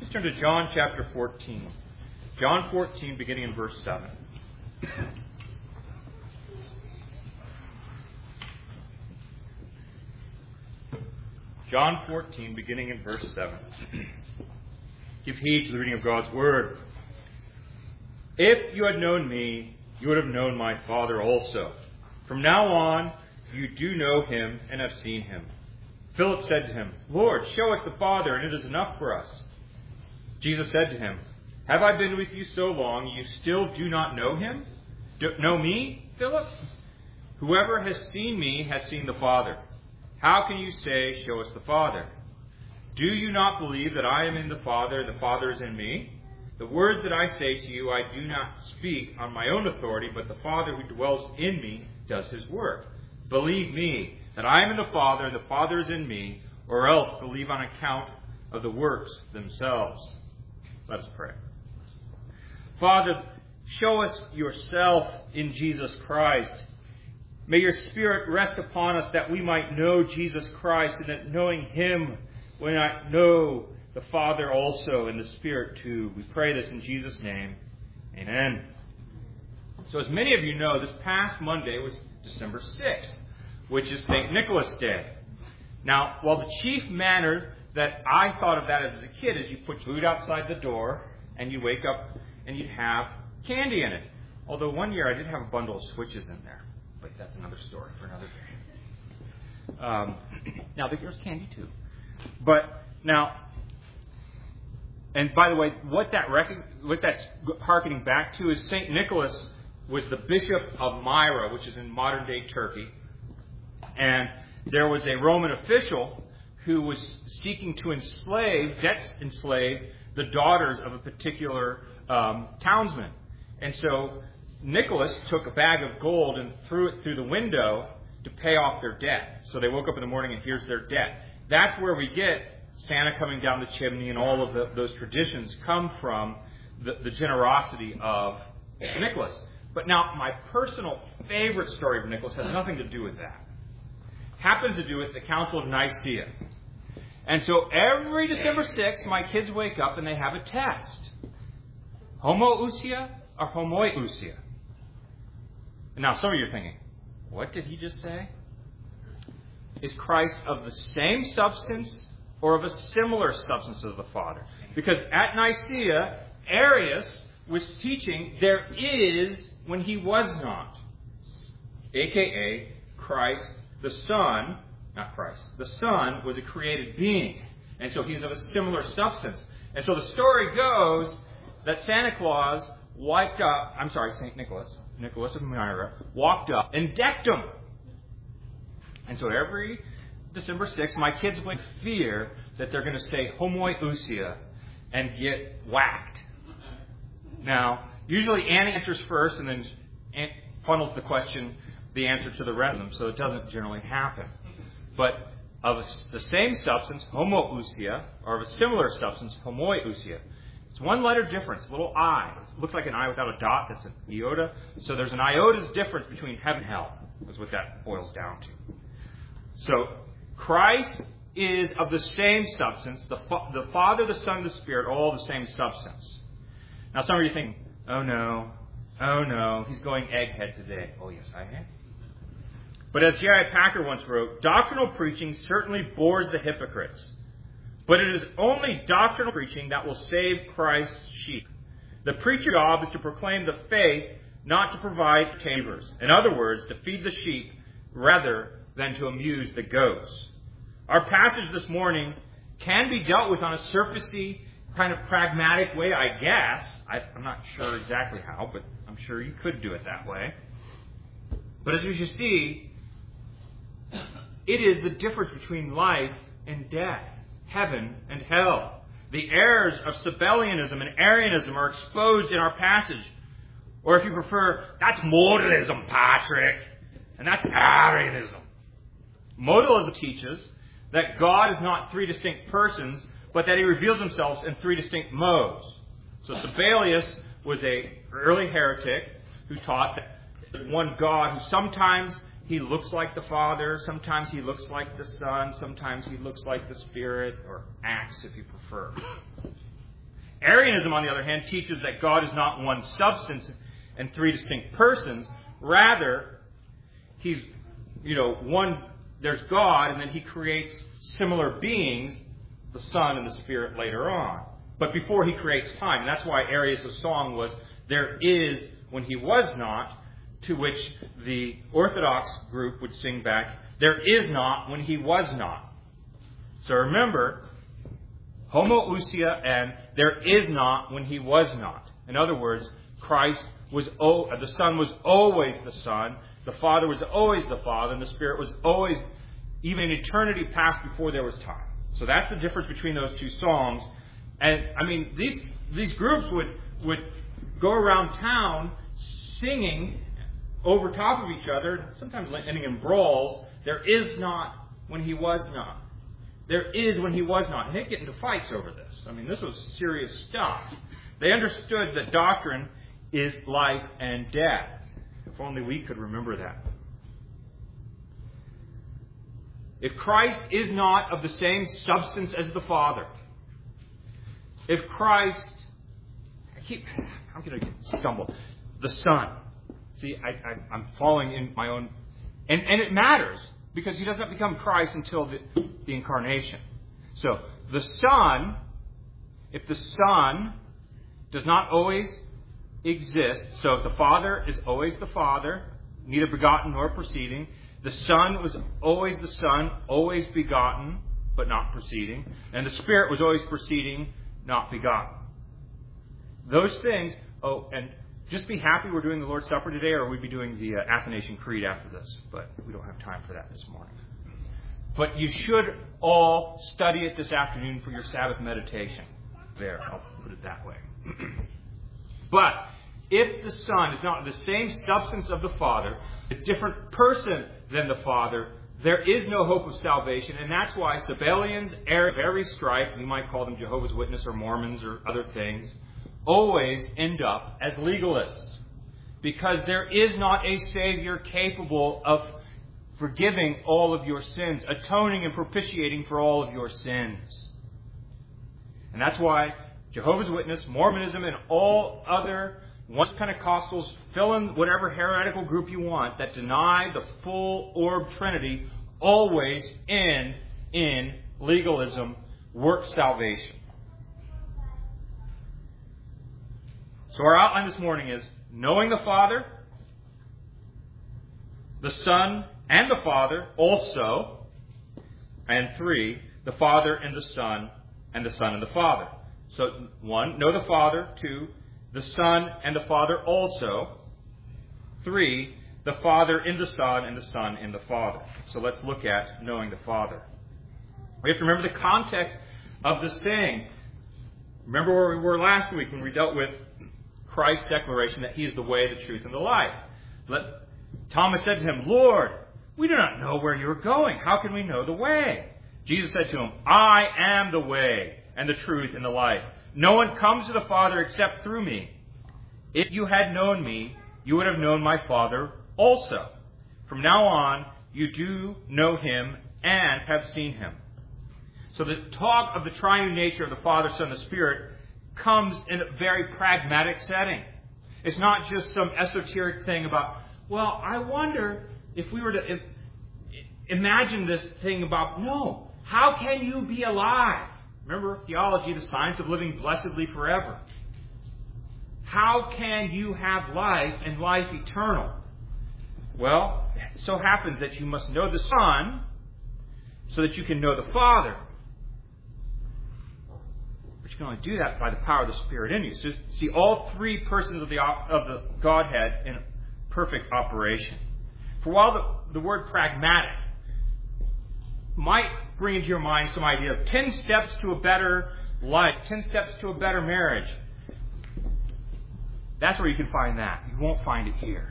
Let's turn to John chapter 14. John 14, beginning in verse 7. John 14, beginning in verse 7. Give heed to the reading of God's Word. If you had known me, you would have known my Father also. From now on, you do know him and have seen him. Philip said to him, Lord, show us the Father, and it is enough for us. Jesus said to him, Have I been with you so long, you still do not know him? Know me, Philip? Whoever has seen me has seen the Father. How can you say, Show us the Father? Do you not believe that I am in the Father, and the Father is in me? The words that I say to you, I do not speak on my own authority, but the Father who dwells in me does his work. Believe me that I am in the Father, and the Father is in me, or else believe on account of the works themselves. Let us pray. Father, show us yourself in Jesus Christ. May your Spirit rest upon us that we might know Jesus Christ, and that knowing him, we might know the Father also, and the Spirit too. We pray this in Jesus' name. Amen. So as many of you know, this past Monday was December 6th, which is St. Nicholas Day. Now, while the chief manner that I thought of that as a kid is you put food outside the door, and you wake up and you'd have candy in it. Although one year I did have a bundle of Switches in there. But that's another story for another day. Now, there's candy too. But now, and by the way, what that's hearkening back to is St. Nicholas was the bishop of Myra, which is in modern-day Turkey. And there was a Roman official who was seeking to enslave the daughters of a particular townsman. And so Nicholas took a bag of gold and threw it through the window to pay off their debt. So they woke up in the morning and here's their debt. That's where we get Santa coming down the chimney, and all of those traditions come from the generosity of Nicholas. But now, my personal favorite story of Nicholas has nothing to do with that. Happens to do with the Council of Nicaea. And so every December 6th, my kids wake up and they have a test. Homoousia or homoiousia? Now, some of you are thinking, what did he just say? Is Christ of the same substance or of a similar substance of the Father? Because at Nicaea, Arius was teaching there is when he was not. A.K.A. Christ, the Son, not Christ, the Son was a created being. And so he's of a similar substance. And so the story goes that St. Nicholas of Myra, walked up and decked him. And so every December 6th, my kids would fear that they're going to say homoiousia and get whacked. Now, usually Annie answers first and then funnels the answer to the rest of them, so it doesn't generally happen. But of the same substance, homoousia, or of a similar substance, homoiousia. It's one letter difference, a little I. It looks like an I without a dot. That's an iota. So there's an iota's difference between heaven and hell, is what that boils down to. So Christ is of the same substance. The Father, the Son, the Spirit, all the same substance. Now some of you think, oh no, he's going egghead today. Oh yes, I am. But as J.I. Packer once wrote, doctrinal preaching certainly bores the hypocrites. But it is only doctrinal preaching that will save Christ's sheep. The preacher's job is to proclaim the faith, not to provide tamers. In other words, to feed the sheep rather than to amuse the goats. Our passage this morning can be dealt with on a surfacey, kind of pragmatic way, I guess. I'm not sure exactly how, but I'm sure you could do it that way. But as you see, it is the difference between life and death, heaven and hell. The errors of Sabellianism and Arianism are exposed in our passage. Or if you prefer, that's modalism, Patrick. And that's Arianism. Modalism teaches that God is not three distinct persons, but that he reveals himself in three distinct modes. So Sabellius was an early heretic who taught that there's one God who sometimes he looks like the Father, sometimes he looks like the Son, sometimes he looks like the Spirit, or acts if you prefer. Arianism, on the other hand, teaches that God is not one substance and three distinct persons. Rather, He's, one, there's God, and then He creates similar beings, the Son and the Spirit, later on. But before He creates time. And that's why Arius' song was, "There is when He was not," to which the Orthodox group would sing back, "There is not when He was not." So remember, homoousia and there is not when He was not. In other words, the Son was always the Son, the Father was always the Father, and the Spirit was always, even in eternity past, before there was time. So that's the difference between those two songs. And these groups would go around town singing over top of each other, sometimes ending in brawls. "There is not when He was not. There is when He was not." And they'd get into fights over this. This was serious stuff. They understood that doctrine is life and death. If only we could remember that. If Christ is not of the same substance as the Father, if Christ, I'm going to stumble, the Son. See, I'm falling in my own, and it matters, because He does not become Christ until the incarnation. So, the Son, if the Son does not always exist, so if the Father is always the Father, neither begotten nor proceeding, the Son was always the Son, always begotten, but not proceeding, and the Spirit was always proceeding, not begotten. Those things, and just be happy we're doing the Lord's Supper today, or we'd be doing the Athanasian Creed after this, but we don't have time for that this morning. But you should all study it this afternoon for your Sabbath meditation. There, I'll put it that way. But if the Son is not the same substance of the Father, a different person than the Father, there is no hope of salvation. And that's why Sabellians, of every stripe, we might call them Jehovah's Witnesses or Mormons or other things, always end up as legalists. Because there is not a Savior capable of forgiving all of your sins, atoning and propitiating for all of your sins. And that's why Jehovah's Witness, Mormonism, and all other once Pentecostals, fill in whatever heretical group you want, that deny the full orb Trinity, always end in legalism, works salvation. So our outline this morning is knowing the Father, the Son and the Father also, and 3, the Father and the Son and the Son and the Father. So 1, know the Father. 2, the Son and the Father also. 3, the Father in the Son and the Son in the Father. So let's look at knowing the Father. We have to remember the context of the saying. Remember where we were last week when we dealt with Christ's declaration that He is the way, the truth, and the life. Thomas said to Him, "Lord, we do not know where you are going. How can we know the way?" Jesus said to him, "I am the way and the truth and the life. No one comes to the Father except through me. If you had known me, you would have known my Father also. From now on, you do know Him and have seen Him." So the talk of the triune nature of the Father, Son, and the Spirit comes in a very pragmatic setting. It's not just some esoteric thing about, well, I wonder if we were to imagine this thing about, no, how can you be alive? Remember theology, the science of living blessedly forever. How can you have life and life eternal? Well, it so happens that you must know the Son so that you can know the Father. But you can only do that by the power of the Spirit in you. So see all 3 persons of the Godhead in perfect operation. For while the word pragmatic might bring into your mind some idea of 10 steps to a better life, 10 steps to a better marriage, that's where you can find that. You won't find it here.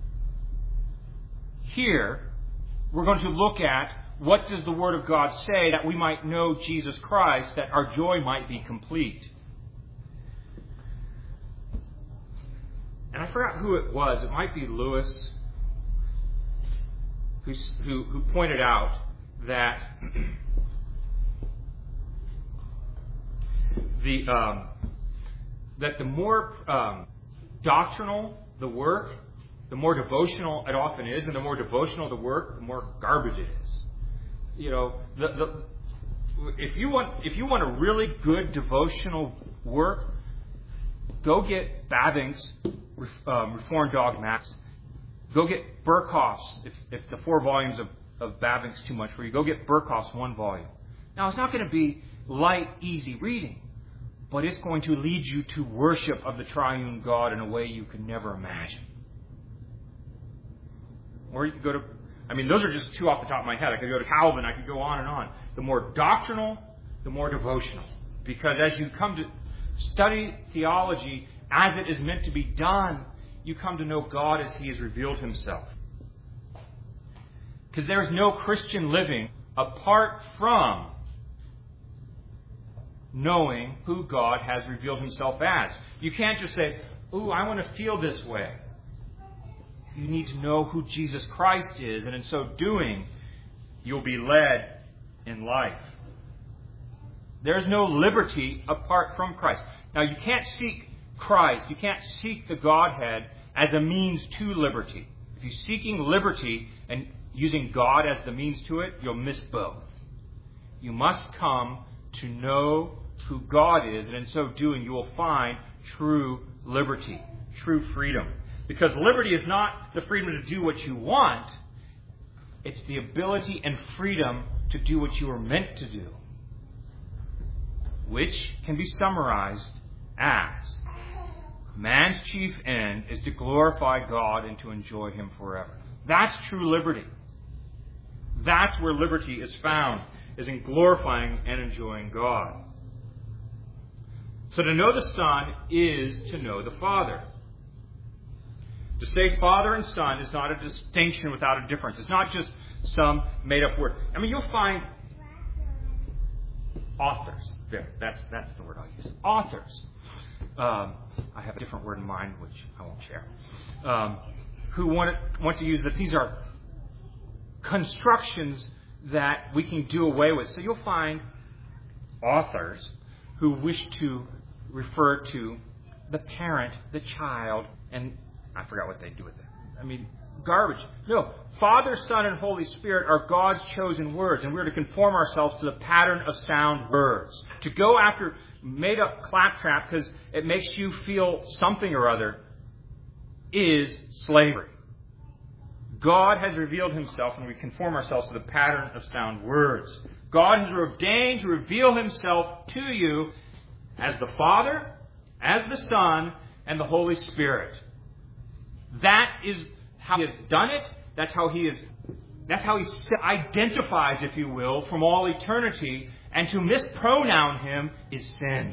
Here, we're going to look at what does the Word of God say that we might know Jesus Christ, that our joy might be complete. And I forgot who it was. It might be Lewis, who pointed out that that the more doctrinal the work, the more devotional it often is, and the more devotional the work, the more garbage it is. You know, if you want a really good devotional work, go get Bavinck's Reformed Dogmatics. Go get Burkhoff's, if the 4 volumes of Bavinck's too much for you, go get Burkhoff's 1 volume. Now, it's not going to be light, easy reading, but it's going to lead you to worship of the triune God in a way you could never imagine. Or you could go to, those are just 2 off the top of my head. I could go to Calvin, I could go on and on. The more doctrinal, the more devotional. Because as you come to study theology as it is meant to be done, you come to know God as He has revealed Himself. Because there is no Christian living apart from knowing who God has revealed Himself as. You can't just say, "Ooh, I want to feel this way." You need to know who Jesus Christ is, and in so doing, you'll be led in life. There's no liberty apart from Christ. Now, you can't seek Christ, you can't seek the Godhead as a means to liberty. If you're seeking liberty and using God as the means to it, you'll miss both. You must come to know who God is, and in so doing, you will find true liberty, true freedom. Because liberty is not the freedom to do what you want, it's the ability and freedom to do what you are meant to do, which can be summarized as man's chief end is to glorify God and to enjoy Him forever. That's true liberty. That's where liberty is found, is in glorifying and enjoying God. So to know the Son is to know the Father. To say Father and Son is not a distinction without a difference. It's not just some made-up word. You'll find authors. There, that's the word I'll use. Authors. I have a different word in mind, which I won't share. Who want to use that these are constructions that we can do away with. So you'll find authors who wish to refer to the parent, the child, and I forgot what they do with it. Garbage. No. Father, Son, and Holy Spirit are God's chosen words, and we're to conform ourselves to the pattern of sound words. To go after made-up claptrap because it makes you feel something or other is slavery. God has revealed Himself, and we conform ourselves to the pattern of sound words. God has ordained to reveal Himself to you as the Father, as the Son, and the Holy Spirit. That is how He has done it. That's how He identifies, if you will, from all eternity. And to mispronoun Him is sin.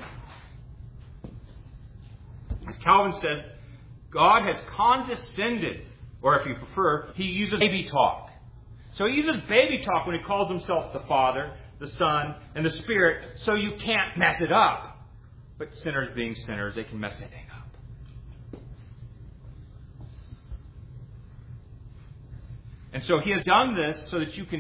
As Calvin says, God has condescended, or if you prefer, He uses baby talk. So He uses baby talk when He calls Himself the Father, the Son, and the Spirit, so you can't mess it up. But sinners being sinners, they can mess anything up. And so He has done this so that you can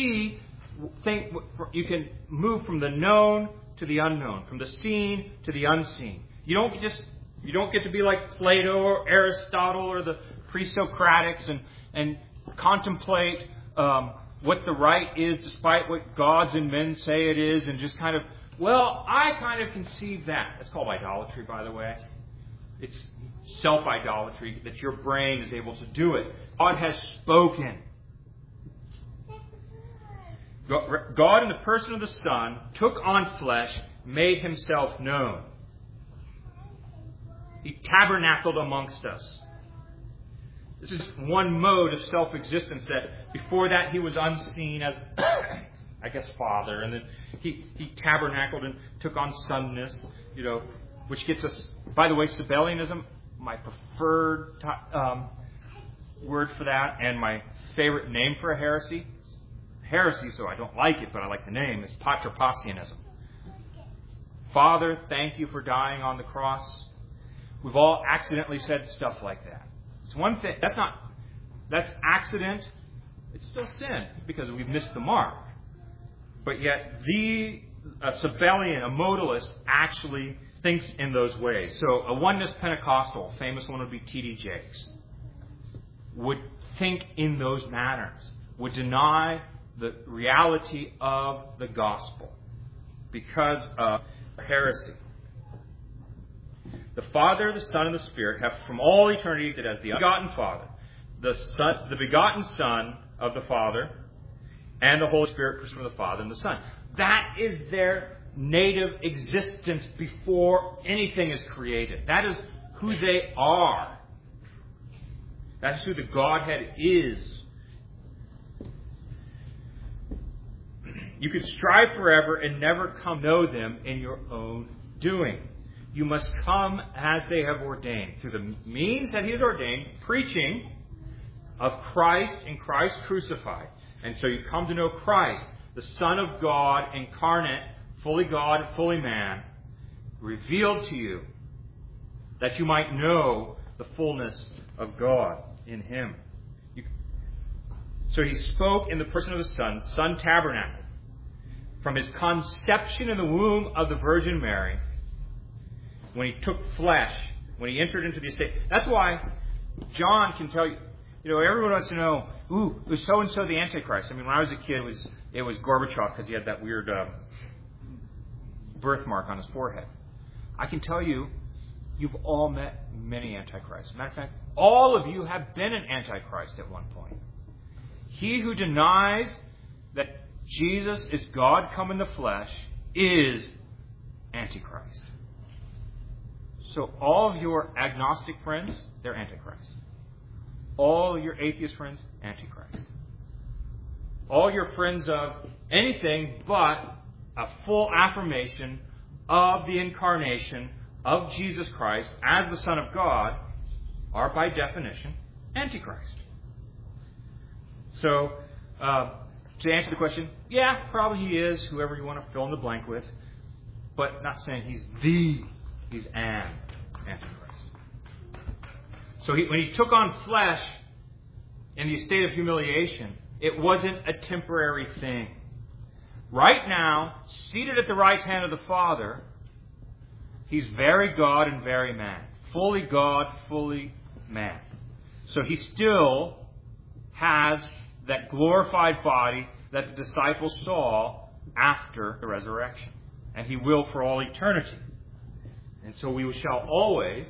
you can move from the known to the unknown, from the seen to the unseen. You don't get to be like Plato or Aristotle or the pre-Socratics and contemplate what the right is despite what gods and men say it is, and just I kind of conceive that. It's called idolatry, by the way. It's self-idolatry, that your brain is able to do it. God has spoken. God, in the person of the Son, took on flesh, made Himself known. He tabernacled amongst us. This is one mode of self-existence that before that He was unseen as, Father. And then he tabernacled and took on sonness, which gets us, by the way, Sabellianism, my preferred word for that, and my favorite name for a heresy. Heresy, so I don't like it, but I like the name, is Patripassianism. Father, thank You for dying on the cross. We've all accidentally said stuff like that. It's one thing. That's accident. It's still sin because we've missed the mark. But yet the a Sabellian, a modalist, actually thinks in those ways. So a oneness Pentecostal, famous one would be T.D. Jakes, would think in those manners, would deny the reality of the gospel because of heresy. The Father, the Son, and the Spirit have from all eternity existed as the begotten Father, the begotten Son of the Father, and the Holy Spirit proceeds from the Father and the Son. That is their native existence before anything is created. That is who they are. That's who the Godhead is. You could strive forever and never come know them in your own doing. You must come as they have ordained, through the means that He has ordained, preaching of Christ and Christ crucified. And so you come to know Christ, the Son of God, incarnate, fully God, fully man, revealed to you, that you might know the fullness of God in Him. So He spoke in the person of the Son, Son tabernacled, from His conception in the womb of the Virgin Mary, when He took flesh, when He entered into the estate. That's why John can tell you, everyone wants to know, was so-and-so the Antichrist? I mean, when I was a kid, it was Gorbachev because he had that weird birthmark on his forehead. I can tell you, you've all met many Antichrists. Matter of fact, all of you have been an Antichrist at one point. He who denies that Jesus is God come in the flesh is Antichrist. So all of your agnostic friends, they're Antichrist. All your atheist friends, Antichrist. All your friends of anything but a full affirmation of the incarnation of Jesus Christ as the Son of God are by definition Antichrist. So, to answer the question, yeah, probably he is, whoever you want to fill in the blank with, but not saying he's an Antichrist. So when he took on flesh in the state of humiliation, it wasn't a temporary thing. Right now, seated at the right hand of the Father, He's very God and very man. Fully God, fully man. So He still has that glorified body that the disciples saw after the resurrection. And He will for all eternity. And so we shall always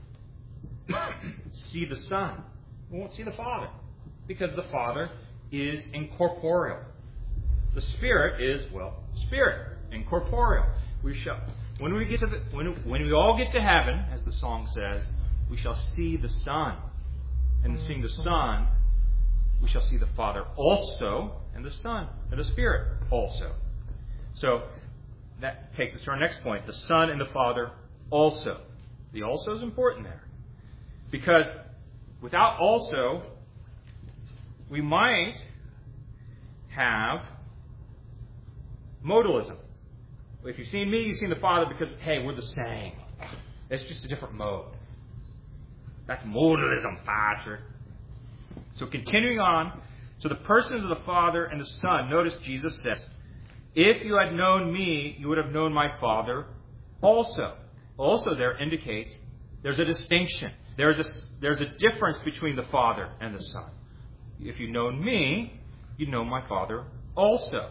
see the Son. We won't see the Father, because the Father is incorporeal. The Spirit is, Spirit, incorporeal. We shall, when we all get to heaven, as the song says, we shall see the Son. And seeing the Son, we shall see the Father also, and the Son, and the Spirit also. So that takes us to our next point. The Son and the Father also. The also is important there. Because without also, we might have modalism. If you've seen me, you've seen the Father because, hey, we're the same. It's just a different mode. That's modalism, Patrick. So continuing on, so the persons of the Father and the Son, notice Jesus says, if you had known me, you would have known my Father also. Also there indicates there's a distinction. There's a difference between the Father and the Son. If you'd known me, you'd know my Father also.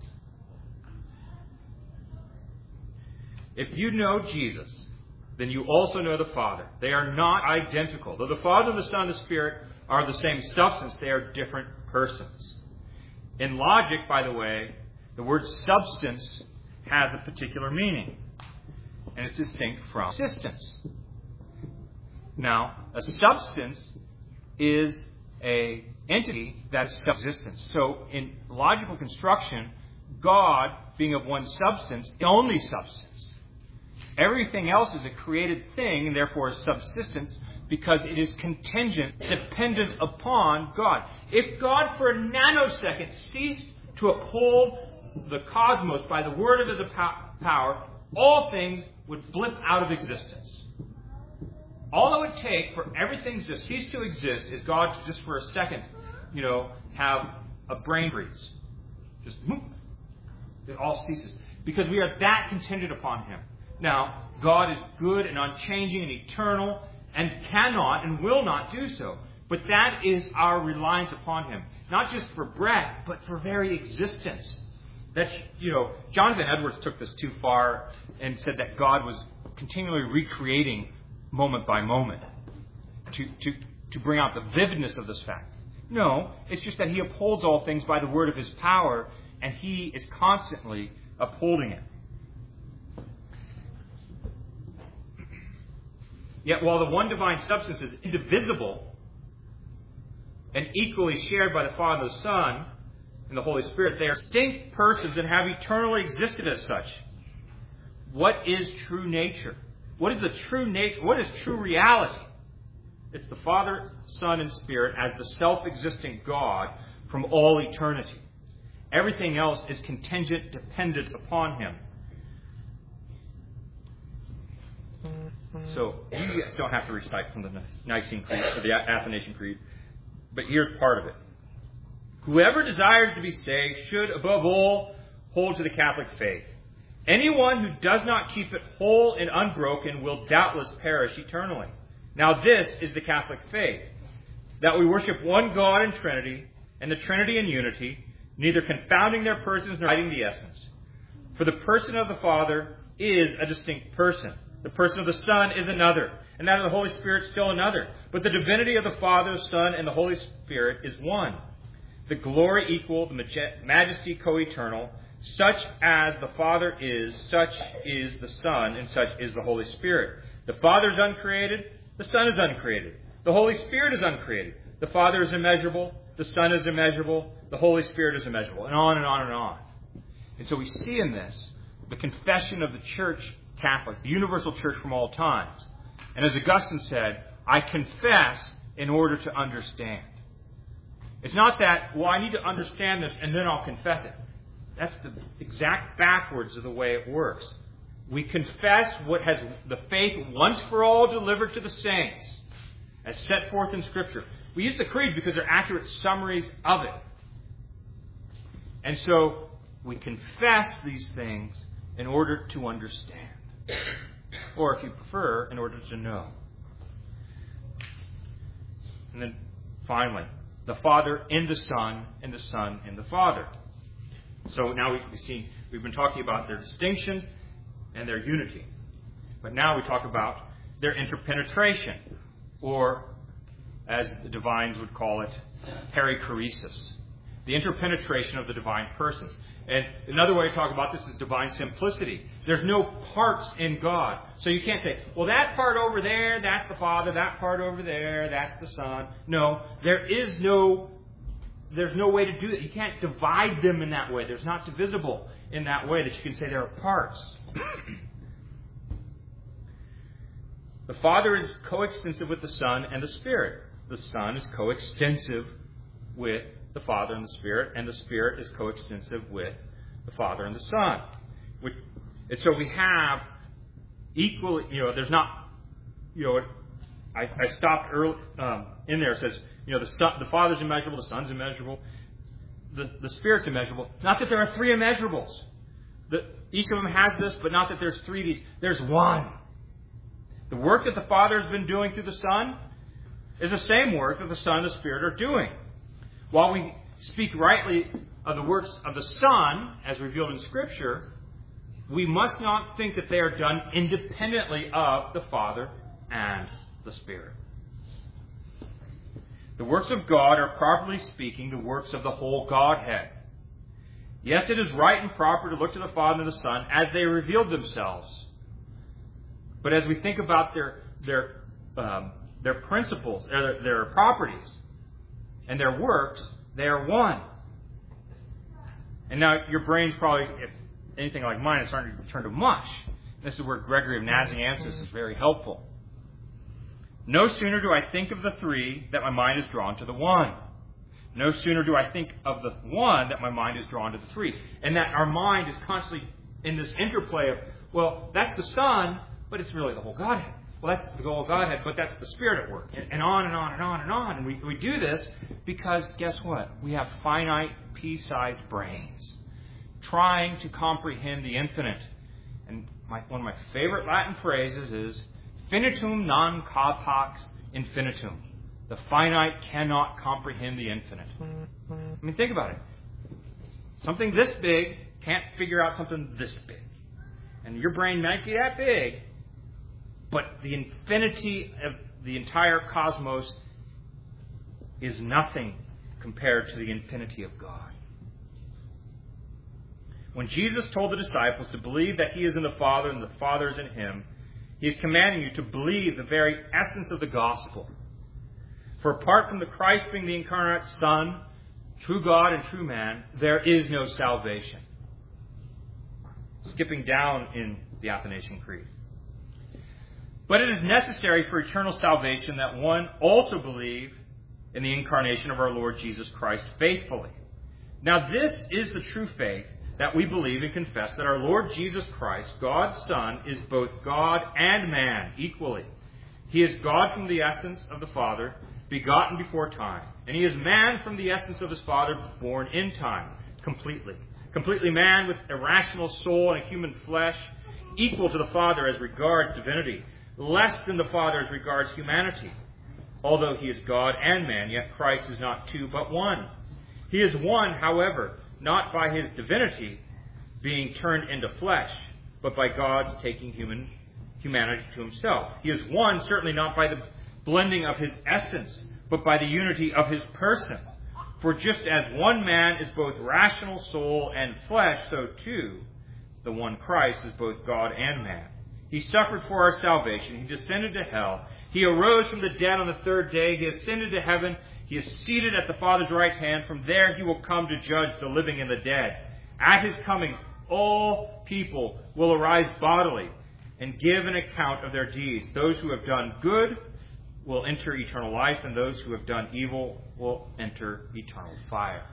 If you know Jesus, then you also know the Father. They are not identical. Though the Father, the Son, and the Spirit are the same substance, they are different persons. In logic, by the way, the word substance has a particular meaning, and it's distinct from subsistence. Now, a substance is an entity that's subsistence. So, in logical construction, God, being of one substance, the only substance. Everything else is a created thing, and therefore is subsistence, because it is contingent, dependent upon God. If God for a nanosecond ceased to uphold the cosmos by the word of His power, all things would blip out of existence. All it would take for everything to cease to exist is God to just for a second, have a brain freeze. Just, it all ceases. because we are that contingent upon Him. Now, God is good and unchanging and eternal and cannot and will not do so. But that is our reliance upon Him. Not just for breath, but for very existence. That's, Jonathan Edwards took this too far and said that God was continually recreating moment by moment to bring out the vividness of this fact. No, it's just that He upholds all things by the word of His power, and He is constantly upholding it. Yet while the one divine substance is indivisible and equally shared by the Father, the Son, and the Holy Spirit, they are distinct persons and have eternally existed as such. What is true nature? What is the true nature? What is true reality? It's the Father, Son, and Spirit as the self-existing God from all eternity. Everything else is contingent, dependent upon Him. So, you guys don't have to recite from the Nicene Creed or the Athanasian Creed, but here's part of it. Whoever desires to be saved should, above all, hold to the Catholic faith. Anyone who does not keep it whole and unbroken will doubtless perish eternally. Now this is the Catholic faith, that we worship one God in Trinity, and the Trinity in unity, neither confounding their persons nor hiding the essence. For the person of the Father is a distinct person. The person of the Son is another, and that of the Holy Spirit still another. But the divinity of the Father, Son, and the Holy Spirit is one. The glory equal, the majesty co-eternal. Such as the Father is, such is the Son, and such is the Holy Spirit. The Father is uncreated, the Son is uncreated. The Holy Spirit is uncreated. The Father is immeasurable, the Son is immeasurable, the Holy Spirit is immeasurable, and on and on and on. And so we see in this the confession of the Church Catholic, the universal Church from all times. And as Augustine said, I confess in order to understand. It's not that, I need to understand this and then I'll confess it. That's the exact backwards of the way it works. We confess what has the faith once for all delivered to the saints, as set forth in Scripture. We use the creed because they're accurate summaries of it. And so we confess these things in order to understand. Or if you prefer, in order to know. And then finally, the Father in the Son, and the Son in the Father. So now we've been talking about their distinctions and their unity. But now we talk about their interpenetration, or as the divines would call it, perichoresis. The interpenetration of the divine persons. And another way to talk about this is divine simplicity. There's no parts in God. So you can't say, well, that part over there, that's the Father, that part over there, that's the Son. No, there's no way to do that. You can't divide them in that way. There's not divisible in that way that you can say there are parts. The Father is coextensive with the Son and the Spirit. The Son is coextensive with the Father and the Spirit, and the Spirit is coextensive with the Father and the Son. And so we have equally, there's not, I stopped early in there. It says, the Father's immeasurable, the Son's immeasurable, the Spirit's immeasurable. Not that there are three immeasurables. Each of them has this, but not that there's three of these. There's one. The work that the Father has been doing through the Son is the same work that the Son and the Spirit are doing. While we speak rightly of the works of the Son, as revealed in Scripture, we must not think that they are done independently of the Father and the Spirit. The works of God are, properly speaking, the works of the whole Godhead. Yes, it is right and proper to look to the Father and the Son as they revealed themselves. But as we think about their principles, their properties, and their works, they are one. And now your brain's probably, if anything like mine, is starting to turn to mush. This is where Gregory of Nazianzus is very helpful. No sooner do I think of the three that my mind is drawn to the one. No sooner do I think of the one that my mind is drawn to the three. And that our mind is constantly in this interplay of, well, that's the Son, but it's really the whole Godhead. Well, that's the whole Godhead, but that's the Spirit at work. And on and on and on and on. And we do this because, guess what? We have finite, pea-sized brains trying to comprehend the infinite. And one of my favorite Latin phrases is, finitum non capax infinitum. The finite cannot comprehend the infinite. I mean, think about it. Something this big can't figure out something this big. And your brain might be that big, but the infinity of the entire cosmos is nothing compared to the infinity of God. When Jesus told the disciples to believe that He is in the Father and the Father is in Him, He is commanding you to believe the very essence of the gospel. For apart from the Christ being the incarnate Son, true God and true man, there is no salvation. Skipping down in the Athanasian Creed. But it is necessary for eternal salvation that one also believe in the incarnation of our Lord Jesus Christ faithfully. Now this is the true faith, that we believe and confess that our Lord Jesus Christ, God's Son, is both God and man equally. He is God from the essence of the Father, begotten before time. And He is man from the essence of His Father, born in time, completely. Completely man with a rational soul and a human flesh, equal to the Father as regards divinity, less than the Father as regards humanity. Although He is God and man, yet Christ is not two but one. He is one, however, not by His divinity being turned into flesh, but by God's taking humanity to Himself. He is one, certainly not by the blending of His essence, but by the unity of His person. For just as one man is both rational soul and flesh, so too the one Christ is both God and man. He suffered for our salvation. He descended to hell. He arose from the dead on the third day. He ascended to heaven. He is seated at the Father's right hand. From there He will come to judge the living and the dead. At His coming, all people will arise bodily and give an account of their deeds. Those who have done good will enter eternal life, and those who have done evil will enter eternal fire.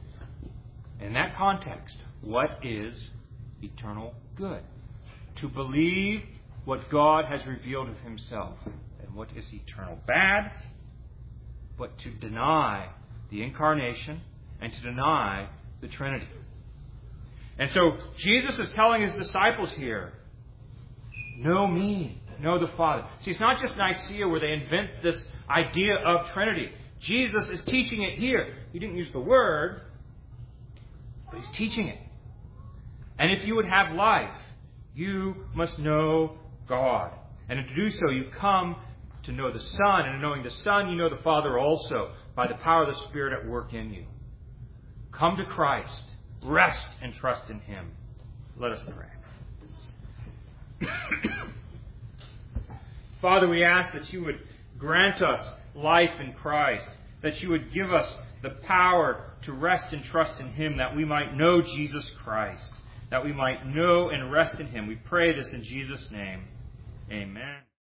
In that context, what is eternal good? To believe what God has revealed of Himself. And what is eternal bad? But to deny the incarnation and to deny the Trinity. And so Jesus is telling His disciples here, know me, know the Father. See, it's not just Nicaea where they invent this idea of Trinity. Jesus is teaching it here. He didn't use the word, but He's teaching it. And if you would have life, you must know God. And to do so, you come to know the Son. And in knowing the Son, you know the Father also, by the power of the Spirit at work in you. Come to Christ. Rest and trust in Him. Let us pray. Father, we ask that You would grant us life in Christ, that You would give us the power to rest and trust in Him, that we might know Jesus Christ, that we might know and rest in Him. We pray this in Jesus' name. Amen.